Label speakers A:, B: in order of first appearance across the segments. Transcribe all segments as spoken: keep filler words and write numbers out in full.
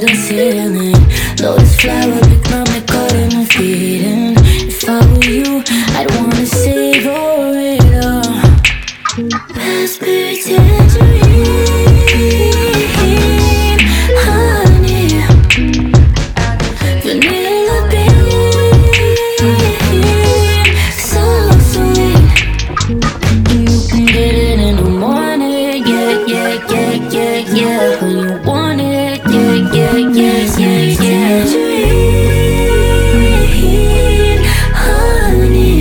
A: the ceiling. Lotus flower, big mama garden and feeding. If I were you, I'd wanna savor it all. Raspberry tangerine, honey, vanilla bean, so sweet. And you can get it in the morning, yeah, yeah, yeah, yeah, yeah. When you want it, yeah, yeah, yeah, yeah, yeah. Tangerine, honey.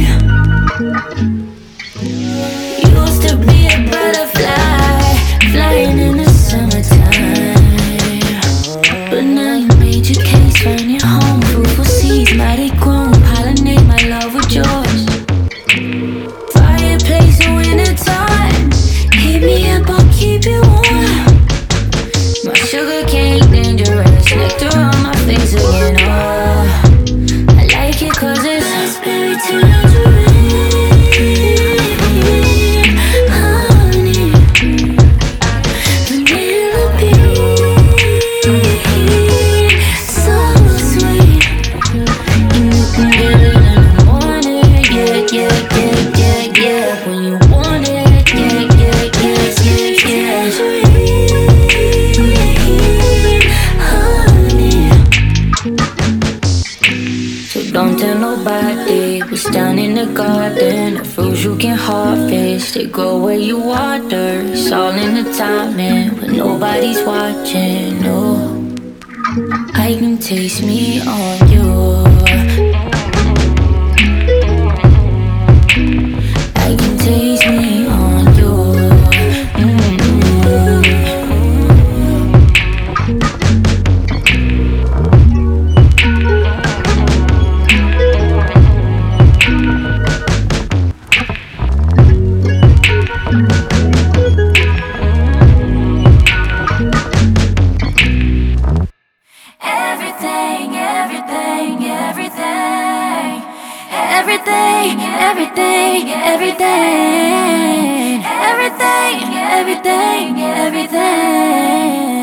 A: Used to be a butterfly, flying in the summertime. But now you made your case, find your home. Fruitful seeds, mighty grown, pollinate my love with yours. Fireplace in winter time, heat me up, I'll keep you warm. My sugar cane dangerous, nectar on my face again. Oh, I like it 'cause it's raspberry tangerine, honey, vanilla bean, so sweet. And you can get it in the morning, yeah, yeah, yeah, yeah, yeah. When you want it, yeah, yeah, yeah, yeah, yeah. Tangerine, honey. So don't tell nobody what's down in the garden. The fruits you can harvest, they grow where you water. It's all in the timing when nobody's watching. No, I can taste me on you. I can taste me on you. Mm-hmm. Everything, everything, everything, everything, everything, everything, everything, everything, everything.